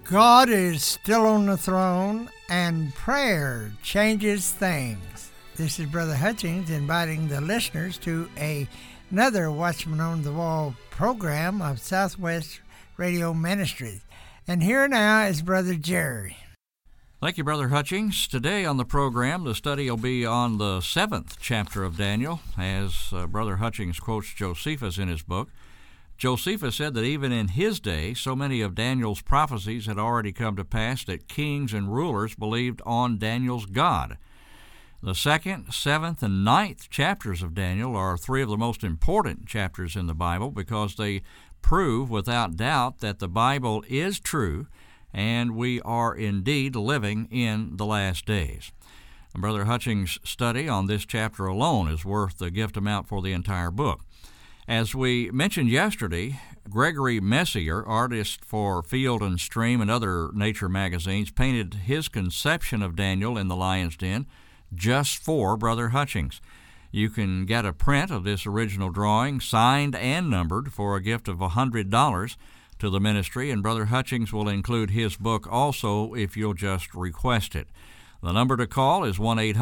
God is still on the throne, and prayer changes things. This is Brother Hutchings inviting the listeners to another Watchman on the Wall program of Southwest Radio Ministries. And here now is Brother Jerry. Thank you, Brother Hutchings. Today on the program, the study will be on the 7th chapter of Daniel, as Brother Hutchings quotes Josephus in his book. Josephus said that even in his day, so many of Daniel's prophecies had already come to pass that kings and rulers believed on Daniel's God. The 2nd, 7th, and 9th chapters of Daniel are three of the most important chapters in the Bible because they prove without doubt that the Bible is true and we are indeed living in the last days. Brother Hutchings' study on this chapter alone is worth the gift amount for the entire book. As we mentioned yesterday, Gregory Messier, artist for Field and Stream and other nature magazines, painted his conception of Daniel in the lion's den just for Brother Hutchings. You can get a print of this original drawing, signed and numbered, for a gift of $100 to the ministry, and Brother Hutchings will include his book also if you'll just request it. The number to call is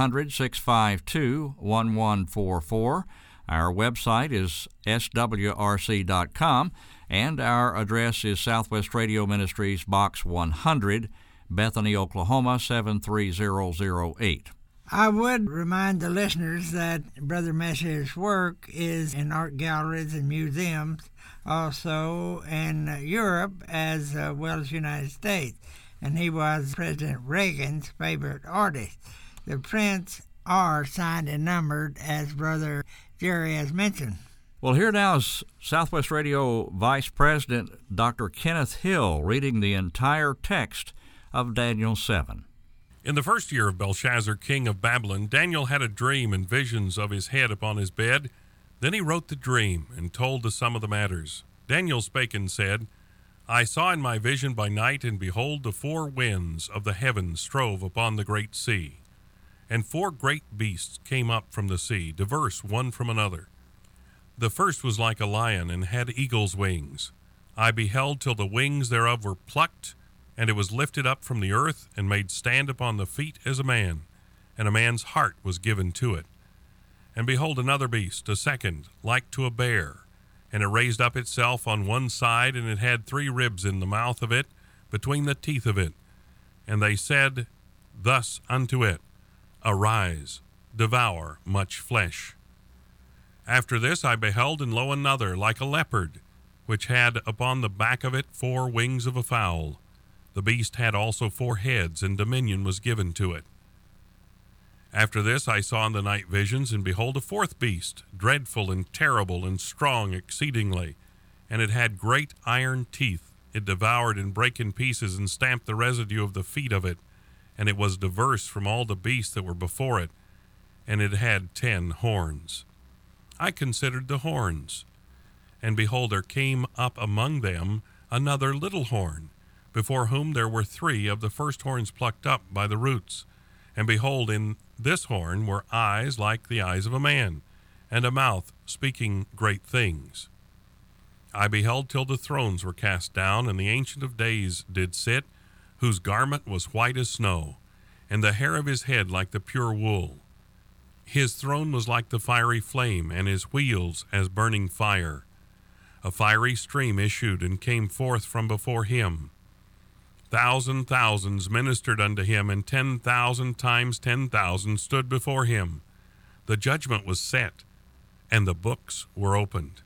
1-800-652-1144. Our website is swrc.com, and our address is Southwest Radio Ministries, Box 100, Bethany, Oklahoma, 73008. I would remind the listeners that Brother Messier's work is in art galleries and museums, also in Europe as well as the United States, and he was President Reagan's favorite artist. The prints are signed and numbered, as Brother Jerry has mentioned. Well, here now is Southwest Radio Vice President Dr. Kenneth Hill reading the entire text of Daniel 7. In the first year of Belshazzar, king of Babylon, Daniel had a dream and visions of his head upon his bed. Then he wrote the dream and told the sum of the matters. Daniel spake and said, I saw in my vision by night, and behold, the four winds of the heavens strove upon the great sea. And four great beasts came up from the sea, diverse one from another. The first was like a lion, and had eagle's wings. I beheld till the wings thereof were plucked, and it was lifted up from the earth, and made stand upon the feet as a man, and a man's heart was given to it. And behold, another beast, a second, like to a bear, and it raised up itself on one side, and it had 3 ribs in the mouth of it, between the teeth of it. And they said thus unto it, Arise, devour much flesh. After this I beheld, and lo, another, like a leopard, which had upon the back of it 4 wings of a fowl. The beast had also 4 heads, and dominion was given to it. After this I saw in the night visions, and behold, a 4th beast, dreadful and terrible and strong exceedingly, and it had great iron teeth. It devoured and brake in pieces, and stamped the residue of the feet of it, and it was diverse from all the beasts that were before it, and it had 10 horns. I considered the horns, and behold, there came up among them another little horn, before whom there were 3 of the first horns plucked up by the roots. And behold, in this horn were eyes like the eyes of a man, and a mouth speaking great things. I beheld till the thrones were cast down, and the Ancient of Days did sit, whose garment was white as snow, and the hair of his head like the pure wool. His throne was like the fiery flame, and his wheels as burning fire. A fiery stream issued and came forth from before him. Thousands ministered unto him, and 10,000 times 10,000 stood before him. The judgment was set, and the books were opened.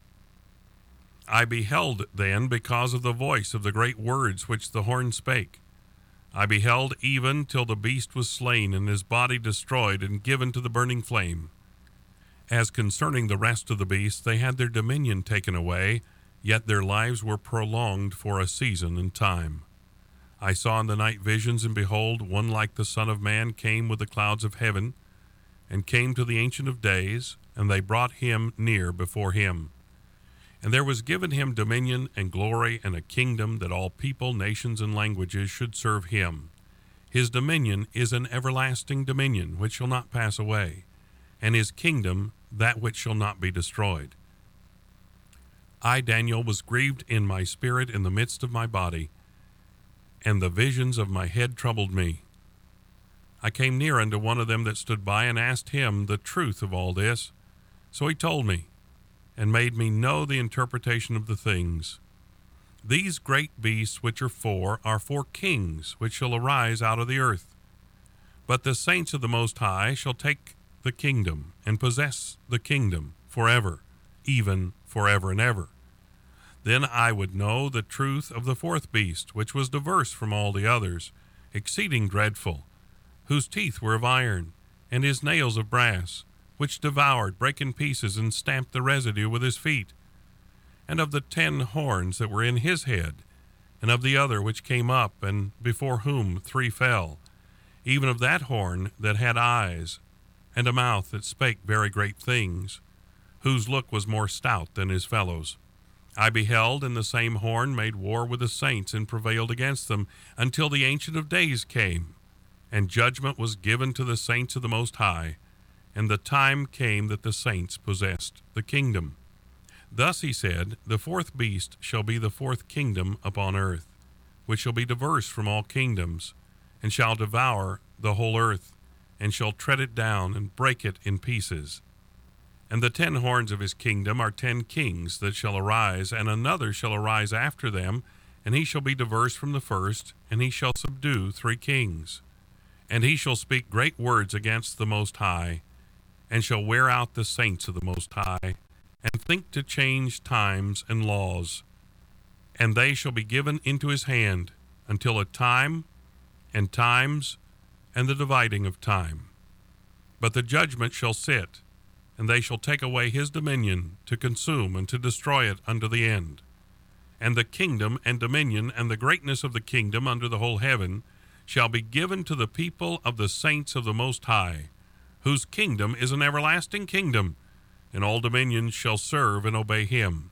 I beheld then because of the voice of the great words which the horn spake. I beheld even till the beast was slain, and his body destroyed and given to the burning flame. As concerning the rest of the beasts, they had their dominion taken away, yet their lives were prolonged for a season and time. I saw in the night visions, and behold, one like the Son of Man came with the clouds of heaven, and came to the Ancient of Days, and they brought him near before him. And there was given him dominion and glory and a kingdom, that all people, nations, and languages should serve him. His dominion is an everlasting dominion which shall not pass away, and his kingdom that which shall not be destroyed. I, Daniel, was grieved in my spirit in the midst of my body, and the visions of my head troubled me. I came near unto one of them that stood by, and asked him the truth of all this. So he told me, and made me know the interpretation of the things. These great beasts which are four kings, which shall arise out of the earth. But the saints of the Most High shall take the kingdom, and possess the kingdom forever, even forever and ever. Then I would know the truth of the fourth beast, which was diverse from all the others, exceeding dreadful, whose teeth were of iron, and his nails of brass, which devoured, brake in pieces, and stamped the residue with his feet. And of the 10 horns that were in his head, and of the other which came up, and before whom 3 fell, even of that horn that had eyes, and a mouth that spake very great things, whose look was more stout than his fellows. I beheld, and the same horn made war with the saints, and prevailed against them, until the Ancient of Days came, and judgment was given to the saints of the Most High, and the time came that the saints possessed the kingdom. Thus he said, the fourth beast shall be the fourth kingdom upon earth, which shall be diverse from all kingdoms, and shall devour the whole earth, and shall tread it down, and break it in pieces. And the 10 horns of his kingdom are 10 kings that shall arise, and another shall arise after them, and he shall be diverse from the first, and he shall subdue 3 kings. And he shall speak great words against the Most High, and shall wear out the saints of the Most High, and think to change times and laws. And they shall be given into his hand, until a time, and times, and the dividing of time. But the judgment shall sit, and they shall take away his dominion, to consume and to destroy it unto the end. And the kingdom and dominion and the greatness of the kingdom under the whole heaven shall be given to the people of the saints of the Most High, whose kingdom is an everlasting kingdom, and all dominions shall serve and obey him.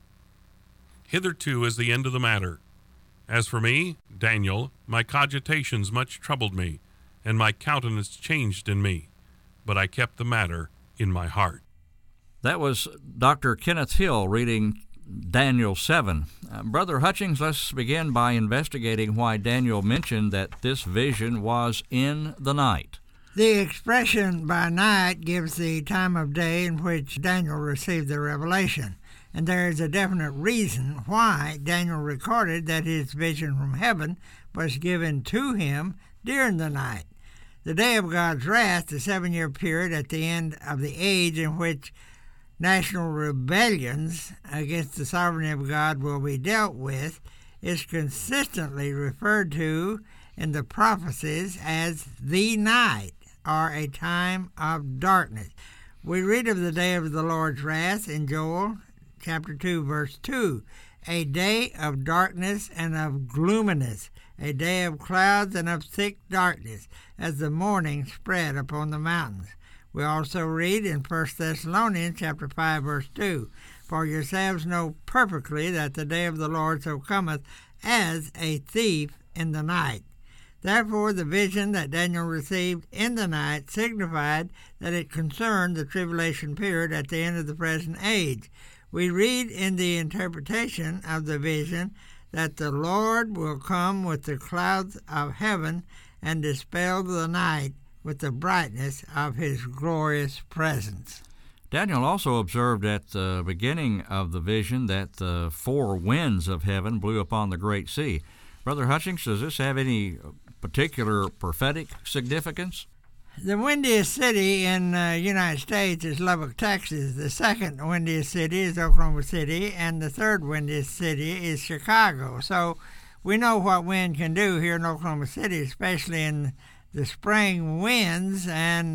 Hitherto is the end of the matter. As for me, Daniel, my cogitations much troubled me, and my countenance changed in me, but I kept the matter in my heart. That was Dr. Kenneth Hill reading Daniel 7. Brother Hutchings, let's begin by investigating why Daniel mentioned that this vision was in the night. The expression by night gives the time of day in which Daniel received the revelation, and there is a definite reason why Daniel recorded that his vision from heaven was given to him during the night. The day of God's wrath, the 7-year period at the end of the age in which national rebellions against the sovereignty of God will be dealt with, is consistently referred to in the prophecies as the night, or a time of darkness. We read of the day of the Lord's wrath in Joel chapter 2, verse 2, a day of darkness and of gloominess, a day of clouds and of thick darkness, as the morning spread upon the mountains. We also read in 1 Thessalonians chapter 5, verse 2, for yourselves know perfectly that the day of the Lord so cometh as a thief in the night. Therefore the vision that Daniel received in the night signified that it concerned the tribulation period at the end of the present age. We read in the interpretation of the vision that the Lord will come with the clouds of heaven and dispel the night with the brightness of his glorious presence. Daniel also observed at the beginning of the vision that the 4 winds of heaven blew upon the great sea. Brother Hutchings, does this have any particular prophetic significance? The windiest city in the United States is Lubbock, Texas. The second windiest city is Oklahoma City, and the third windiest city is Chicago. So we know what wind can do here in Oklahoma City, especially in the spring winds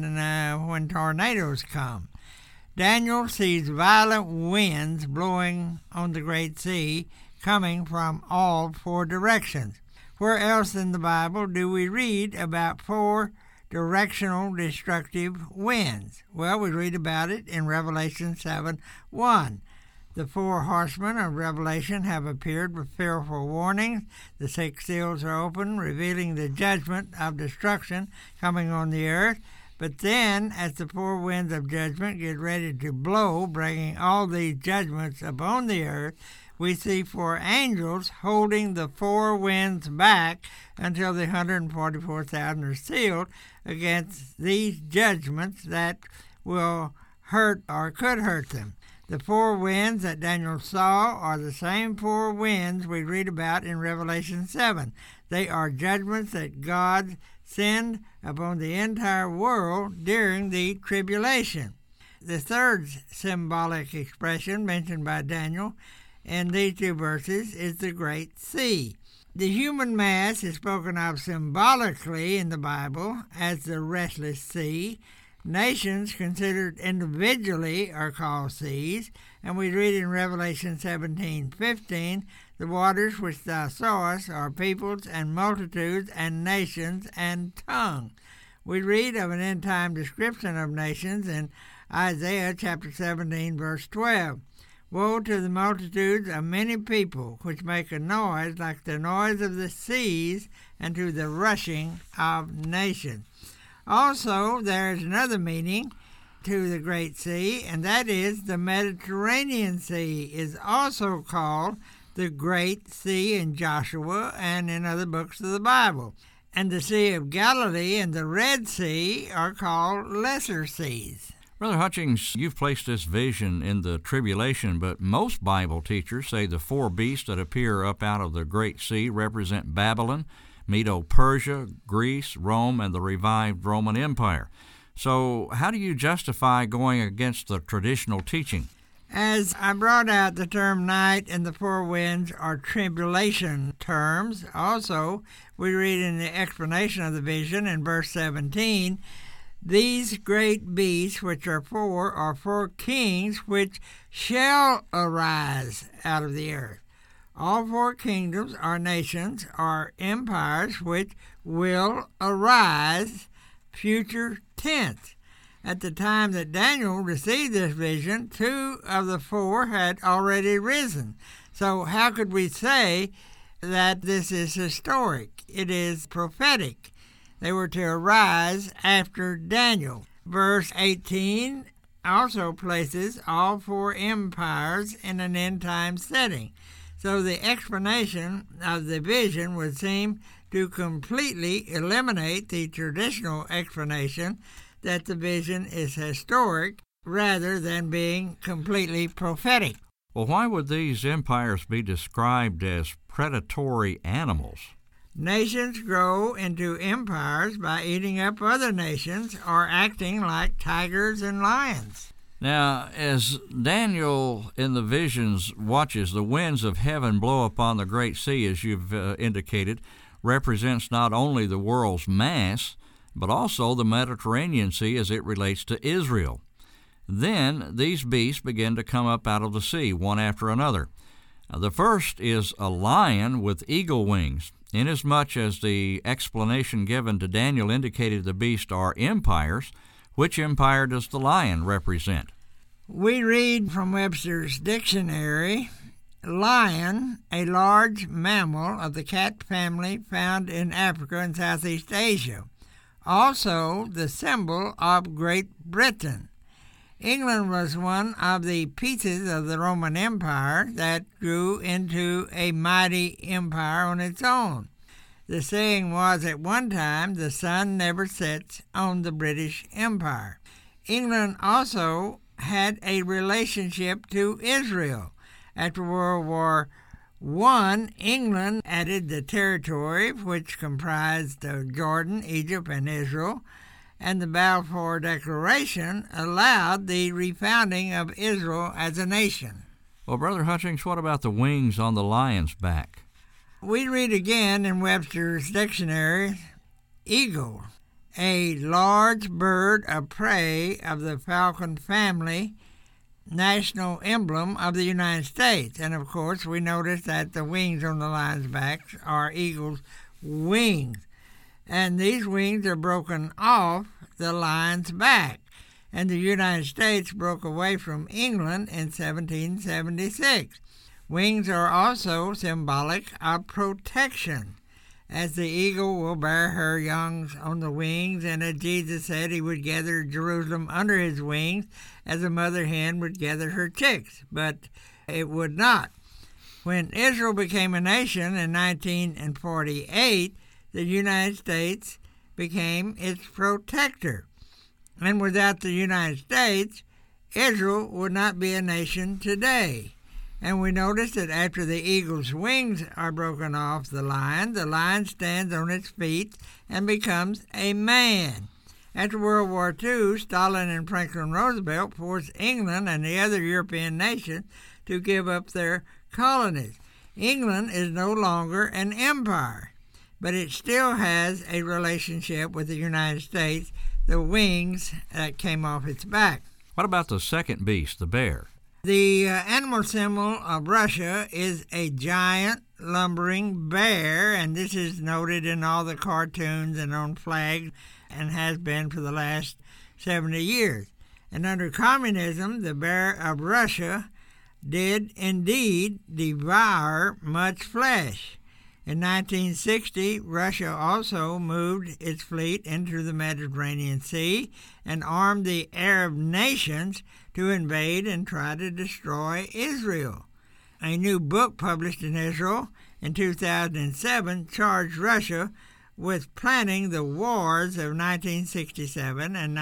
and when tornadoes come. Daniel sees violent winds blowing on the great sea, coming from all 4 directions. Where else in the Bible do we read about 4 directional destructive winds? Well, we read about it in Revelation 7:1. The 4 horsemen of Revelation have appeared with fearful warnings. The 6 seals are open, revealing the judgment of destruction coming on the earth. But then, as the 4 winds of judgment get ready to blow, bringing all these judgments upon the earth, we see 4 angels holding the 4 winds back until the 144,000 are sealed against these judgments that will hurt or could hurt them. The 4 winds that Daniel saw are the same 4 winds we read about in Revelation 7. They are judgments that God send upon the entire world during the tribulation. The third symbolic expression mentioned by Daniel in these 2 verses is the Great Sea. The human mass is spoken of symbolically in the Bible as the restless sea. Nations considered individually are called seas, and we read in Revelation 17:15, the waters which thou sawest are peoples and multitudes and nations and tongues. We read of an end-time description of nations in Isaiah chapter 17, verse 12. Woe to the multitudes of many people which make a noise like the noise of the seas, and to the rushing of nations. Also, there is another meaning to the Great Sea, and that is the Mediterranean Sea is also called the Great Sea in Joshua and in other books of the Bible. And the Sea of Galilee and the Red Sea are called lesser seas. Brother Hutchings, you've placed this vision in the tribulation, but most Bible teachers say the 4 beasts that appear up out of the Great Sea represent Babylon, Medo-Persia, Greece, Rome, and the revived Roman Empire. So how do you justify going against the traditional teaching? As I brought out, the term night and the 4 winds are tribulation terms. Also, we read in the explanation of the vision in verse 17, these great beasts, which are 4 kings, which shall arise out of the earth. All 4 kingdoms or nations are empires which will arise, future tense. At the time that Daniel received this vision, 2 of the 4 had already risen. So how could we say that this is historic? It is prophetic. They were to arise after Daniel. Verse 18 also places all 4 empires in an end-time setting. So the explanation of the vision would seem to completely eliminate the traditional explanation that the vision is historic rather than being completely prophetic. Well, why would these empires be described as predatory animals? Nations grow into empires by eating up other nations or acting like tigers and lions. Now, as Daniel in the visions watches the winds of heaven blow upon the great sea, as you've indicated, represents not only the world's mass, but also the Mediterranean Sea as it relates to Israel. Then these beasts begin to come up out of the sea, one after another. The first is a lion with eagle wings. Inasmuch as the explanation given to Daniel indicated the beasts are empires, which empire does the lion represent? We read from Webster's dictionary, lion, a large mammal of the cat family found in Africa and Southeast Asia. Also the symbol of Great Britain. England was one of the pieces of the Roman Empire that grew into a mighty empire on its own. The saying was at one time, the sun never sets on the British Empire. England also had a relationship to Israel. After World War I, England added the territory which comprised Jordan, Egypt, and Israel, and the Balfour Declaration allowed the refounding of Israel as a nation. Well, Brother Hutchings, what about the wings on the lion's back? We read again in Webster's dictionary, eagle, a large bird of prey of the falcon family, national emblem of the United States. And of course, we notice that the wings on the lion's back are eagle's wings. And these wings are broken off the lion's back. And the United States broke away from England in 1776. Wings are also symbolic of protection, as the eagle will bear her young on the wings, and as Jesus said he would gather Jerusalem under his wings, as a mother hen would gather her chicks, but it would not. When Israel became a nation in 1948, the United States became its protector. And without the United States, Israel would not be a nation today. And we notice that after the eagle's wings are broken off the lion stands on its feet and becomes a man. After World War II, Stalin and Franklin Roosevelt forced England and the other European nations to give up their colonies. England is no longer an empire, but it still has a relationship with the United States, the wings that came off its back. What about the second beast, the bear? The animal symbol of Russia is a giant lumbering bear, and this is noted in all the cartoons and on flags and has been for the last 70 years. And under communism, the bear of Russia did indeed devour much flesh. In 1960, Russia also moved its fleet into the Mediterranean Sea and armed the Arab nations to invade and try to destroy Israel. A new book published in Israel in 2007 charged Russia with planning the wars of 1967 and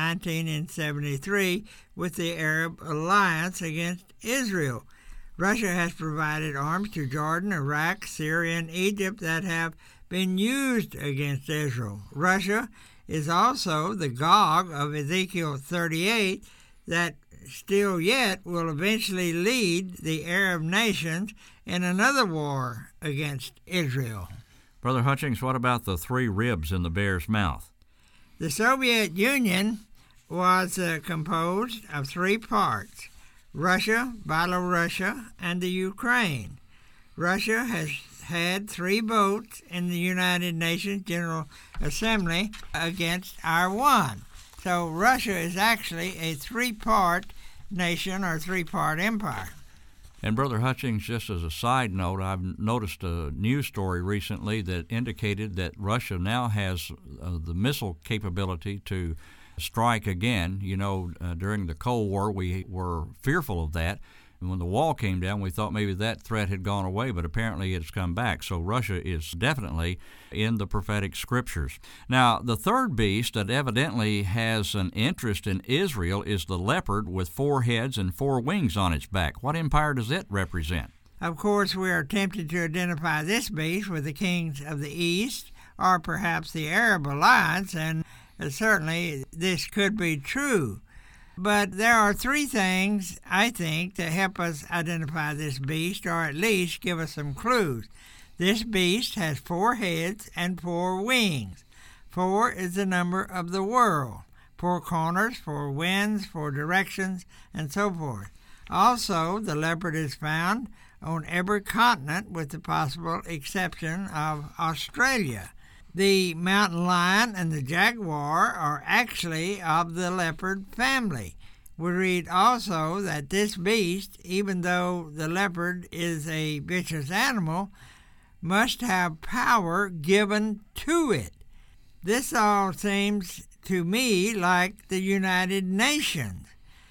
1973 with the Arab alliance against Israel. Russia has provided arms to Jordan, Iraq, Syria, and Egypt that have been used against Israel. Russia is also the Gog of Ezekiel 38 that still yet will eventually lead the Arab nations in another war against Israel. Brother Hutchings, what about the three ribs in the bear's mouth? The Soviet Union was composed of three parts: Russia, Belarus, and the Ukraine. Russia has had 3 votes in the United Nations General Assembly against our one. So Russia is actually a 3-part nation or 3-part empire. And Brother Hutchings, just as a side note, I've noticed a news story recently that indicated that Russia now has the missile capability to strike again. You know, during the Cold War, we were fearful of that. And when the wall came down, we thought maybe that threat had gone away, but apparently it's come back. So Russia is definitely in the prophetic scriptures. Now, the third beast that evidently has an interest in Israel is the leopard with 4 heads and 4 wings on its back. What empire does it represent? Of course, we are tempted to identify this beast with the kings of the East, or perhaps the Arab alliance, and certainly this could be true. But there are 3 things, I think, that help us identify this beast, or at least give us some clues. This beast has 4 heads and 4 wings. 4 is the number of the world. 4 corners, 4 winds, 4 directions, and so forth. Also, the leopard is found on every continent with the possible exception of Australia. The mountain lion and the jaguar are actually of the leopard family. We read also that this beast, even though the leopard is a vicious animal, must have power given to it. This all seems to me like the United Nations.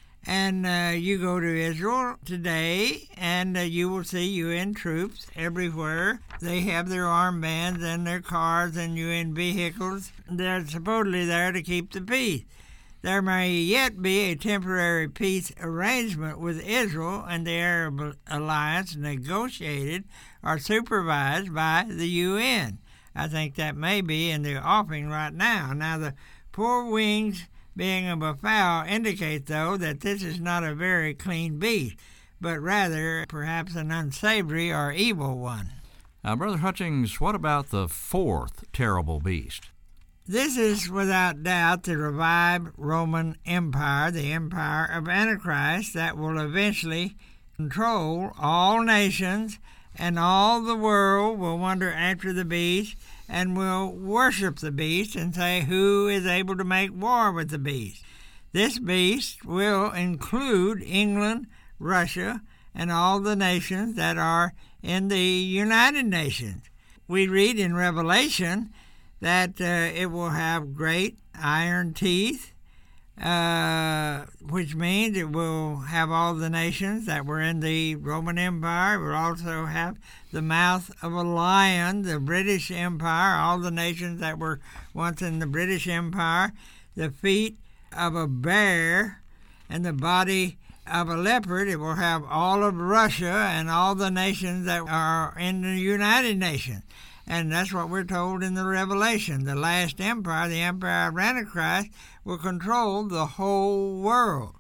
And you go to Israel today, and you will see UN troops everywhere. They have their armbands and their cars and UN vehicles. They're supposedly there to keep the peace. There may yet be a temporary peace arrangement with Israel and the Arab alliance negotiated or supervised by the UN. I think that may be in the offing right now. Now, the 4 wings being of a fowl indicate, though, that this is not a very clean beast, but rather perhaps an unsavory or evil one. Now, Brother Hutchings, what about the 4th terrible beast? This is without doubt the revived Roman Empire, the empire of Antichrist, that will eventually control all nations, and all the world will wonder after the beast and will worship the beast and say, who is able to make war with the beast? This beast will include England, Russia, and all the nations that are in the United Nations. We read in Revelation that it will have great iron teeth, which means it will have all the nations that were in the Roman Empire. It will also have the mouth of a lion, the British Empire, all the nations that were once in the British Empire, the feet of a bear, and the body of a leopard. It will have all of Russia and all the nations that are in the United Nations. And that's what we're told in the Revelation. The last empire, the empire of Antichrist, will control the whole world.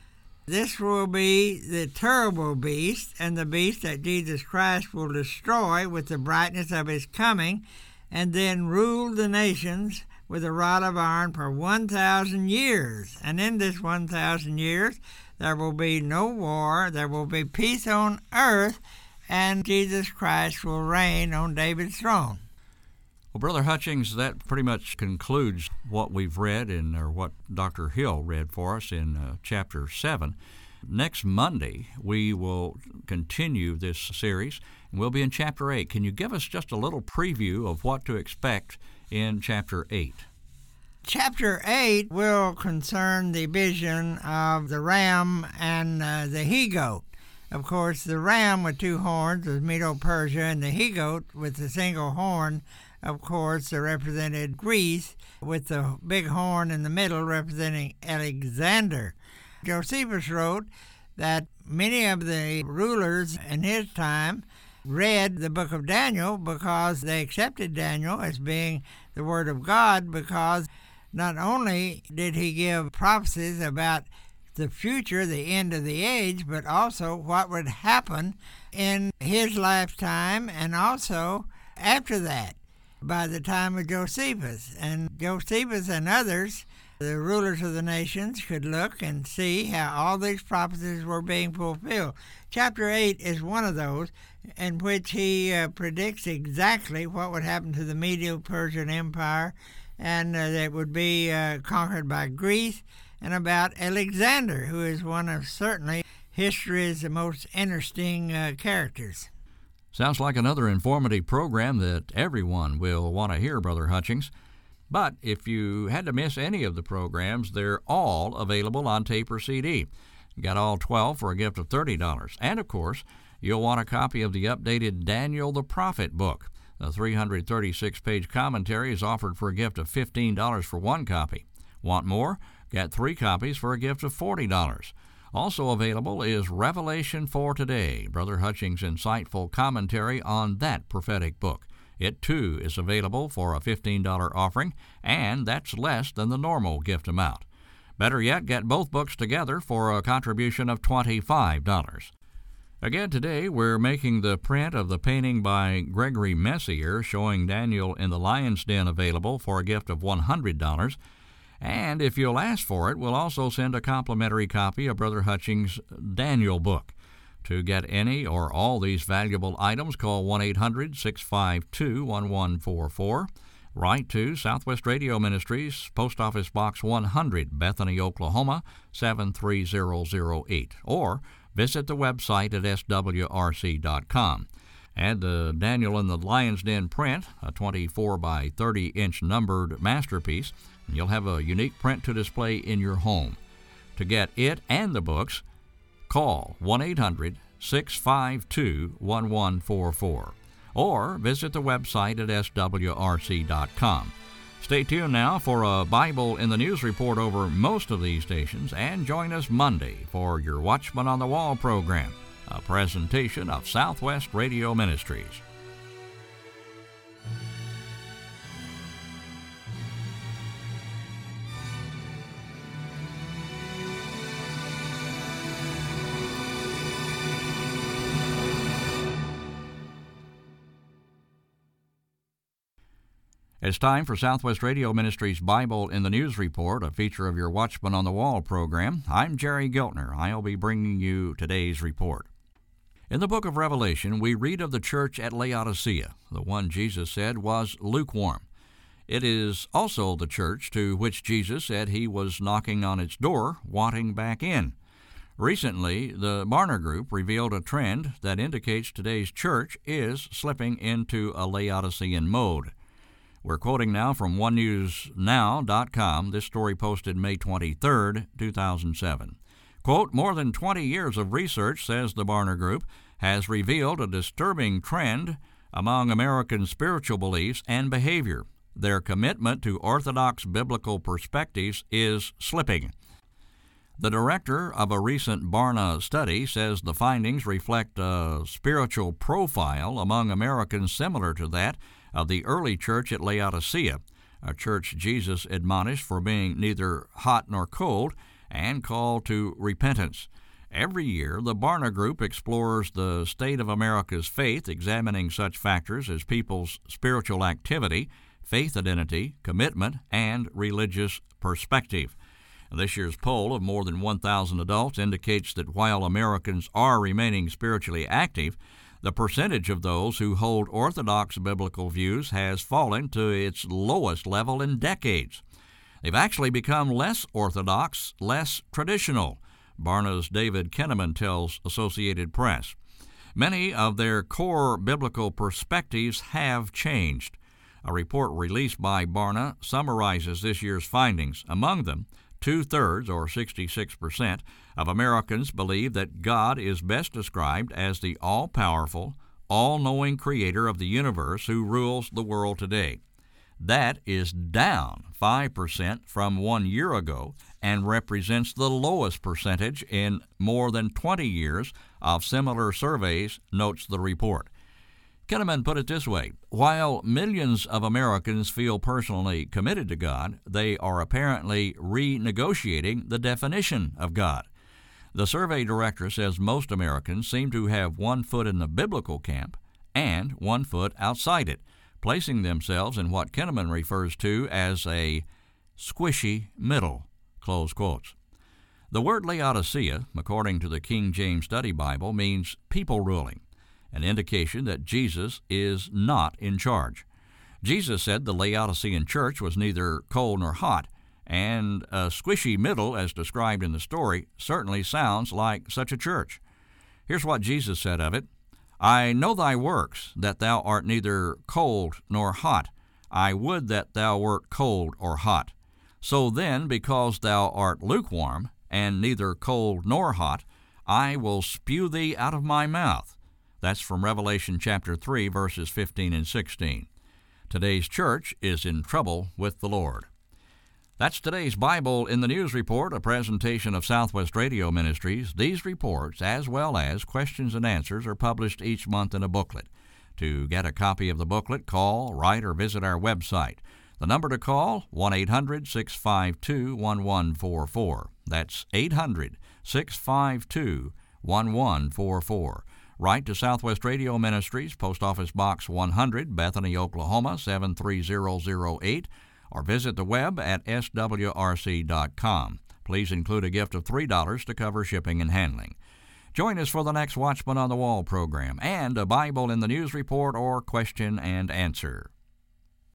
This will be the terrible beast, and the beast that Jesus Christ will destroy with the brightness of his coming, and then rule the nations with a rod of iron for 1,000 years. And in this 1,000 years, there will be no war, there will be peace on earth, and Jesus Christ will reign on David's throne. Well, Brother Hutchings, that pretty much concludes what we've read or what Dr. Hill read for us in chapter 7. Next Monday, we will continue this series, and we'll be in chapter 8. Can you give us just a little preview of what to expect in chapter 8? Chapter 8 will concern the vision of the ram and the he-goat. Of course, the ram with 2 horns was Medo-Persia, and the he-goat with a single horn, of course, represented Greece, with the big horn in the middle representing Alexander. Josephus wrote that many of the rulers in his time read the book of Daniel because they accepted Daniel as being the Word of God, because not only did he give prophecies about the future, the end of the age, but also what would happen in his lifetime and also after that, by the time of Josephus. And Josephus and others, the rulers of the nations, could look and see how all these prophecies were being fulfilled. Chapter 8 is one of those in which he predicts exactly what would happen to the Medo-Persian Empire, and that would be conquered by Greece, and about Alexander, who is one of certainly history's most interesting characters. Sounds like another informative program that everyone will want to hear, Brother Hutchings. But if you had to miss any of the programs, they're all available on tape or CD. You got all 12 for a gift of $30. And, of course, you'll want a copy of the updated Daniel the Prophet book. The 336-page commentary is offered for a gift of $15 for one copy. Want more? Get 3 copies for a gift of $40. Also available is Revelation for Today, Brother Hutchings' insightful commentary on that prophetic book. It, too, is available for a $15 offering, and that's less than the normal gift amount. Better yet, get both books together for a contribution of $25. Again, today we're making the print of the painting by Gregory Messier showing Daniel in the lion's den available for a gift of $100. And if you'll ask for it, we'll also send a complimentary copy of Brother Hutchings' Daniel book. To get any or all these valuable items, call 1-800-652-1144. Write to Southwest Radio Ministries, Post Office Box 100, Bethany, Oklahoma, 73008. Or visit the website at swrc.com. Add the Daniel in the Lion's Den print, a 24 by 30-inch numbered masterpiece, and you'll have a unique print to display in your home. To get it and the books, call 1-800-652-1144 or visit the website at swrc.com. Stay tuned now for a Bible in the News report over most of these stations, and join us Monday for your Watchman on the Wall program, a presentation of Southwest Radio Ministries. It's time for Southwest Radio Ministries' Bible in the News Report, a feature of your Watchman on the Wall program. I'm Jerry Giltner. I'll be bringing you today's report. In the book of Revelation, we read of the church at Laodicea, the one Jesus said was lukewarm. It is also the church to which Jesus said he was knocking on its door, wanting back in. Recently, the Barna Group revealed a trend that indicates today's church is slipping into a Laodicean mode. We're quoting now from onenewsnow.com. This story posted May 23, 2007. Quote, more than 20 years of research, says the Barna Group, has revealed a disturbing trend among American spiritual beliefs and behavior. Their commitment to orthodox biblical perspectives is slipping. The director of a recent Barna study says the findings reflect a spiritual profile among Americans similar to that of the early church at Laodicea, a church Jesus admonished for being neither hot nor cold and called to repentance. Every year, the Barna Group explores the state of America's faith, examining such factors as people's spiritual activity, faith identity, commitment, and religious perspective. This year's poll of more than 1,000 adults indicates that while Americans are remaining spiritually active, the percentage of those who hold orthodox biblical views has fallen to its lowest level in decades. They've actually become less orthodox, less traditional, Barna's David Kinnaman tells Associated Press. Many of their core biblical perspectives have changed. A report released by Barna summarizes this year's findings. Among them, 2/3, or 66%, of Americans believe that God is best described as the all-powerful, all-knowing creator of the universe who rules the world today. That is down 5% from 1 year ago and represents the lowest percentage in more than 20 years of similar surveys, notes the report. Kinnaman put it this way: while millions of Americans feel personally committed to God, they are apparently renegotiating the definition of God. The survey director says most Americans seem to have one foot in the biblical camp and one foot outside it, placing themselves in what Kinnaman refers to as a squishy middle, close quotes. The word Laodicea, according to the King James Study Bible, means people ruling, an indication that Jesus is not in charge. Jesus said the Laodicean church was neither cold nor hot, and a squishy middle, as described in the story, certainly sounds like such a church. Here's what Jesus said of it: I know thy works, that thou art neither cold nor hot. I would that thou wert cold or hot. So then, because thou art lukewarm, and neither cold nor hot, I will spew thee out of my mouth. That's from Revelation chapter 3, verses 15 and 16. Today's church is in trouble with the Lord. That's today's Bible in the News Report, a presentation of Southwest Radio Ministries. These reports, as well as questions and answers, are published each month in a booklet. To get a copy of the booklet, call, write, or visit our website. The number to call, 1-800-652-1144. That's 800-652-1144. Write to Southwest Radio Ministries, Post Office Box 100, Bethany, Oklahoma, 73008, or visit the web at swrc.com. Please include a gift of $3 to cover shipping and handling. Join us for the next Watchman on the Wall program and a Bible in the News Report or question and answer.